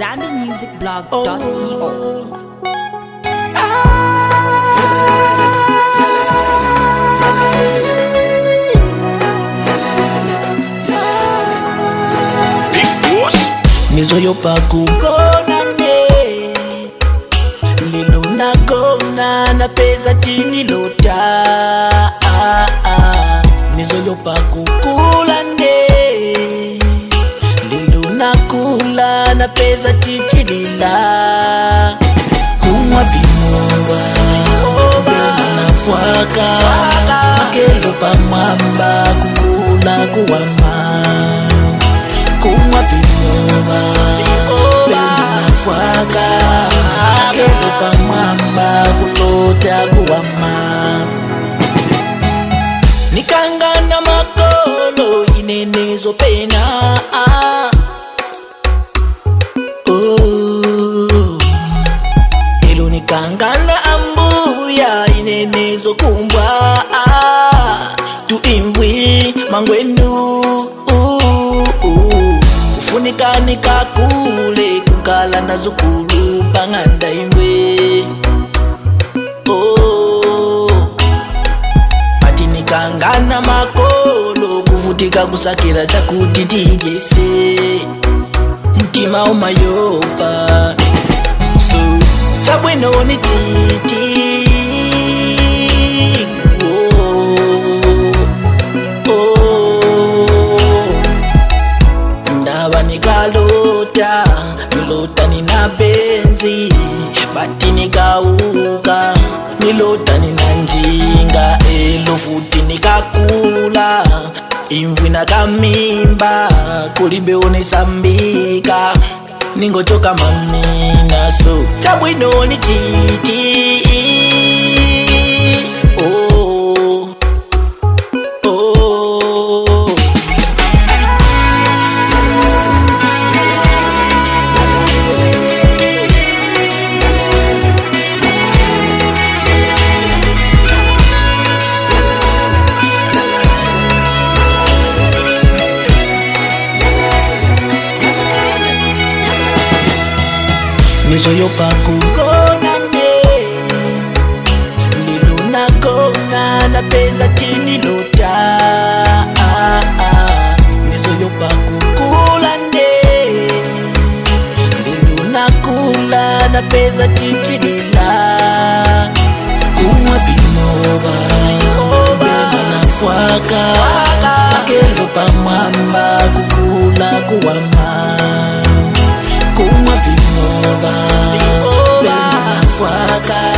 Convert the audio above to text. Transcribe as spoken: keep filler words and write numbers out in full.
zambi music blog dot co. Mizoyo pa kugona ne Lilo na gona na pesa tini lota ah, ah. Mizoyo pa kukula ne Lilo na kula na pesa tichilila Kumwa vimoba Bema na fuaka Makelo pa mwamba kukula kuwama Kumwa vimoba Bema na fuaka Makelo pa mwamba kulota kuwama Nikangana makolo inenezo pena ah. Oh. Ilo nikangana ambuya inenezo kumbwa ah. Tuimbwi mangwenu uh, uh. Ufunika nikakule kukala na zukulu panganda imwe oh. Mati nikangana makolo kuvutika kusakira chakuti tigese Mtima umayopa So chabweno ni titi oh, oh. Ndaba nikalota Nilota nina benzi Bati nikauka Nilota nina njinga Elo futi nikakula Imvi na kamimba Kulibe unisambika Ningochoka mamina So chabwino ni titi Oh Oh Mizoyo pa kugona ne Lilo na gona na pesa tini lota ah, ah. Mizoyo pa kukula ne Lilo na kula na pesa tichilila Kumwa vimoba Bema na fuaka Makelo pa mwamba kukula kuwama Kumwa vimoba Bema na fuaka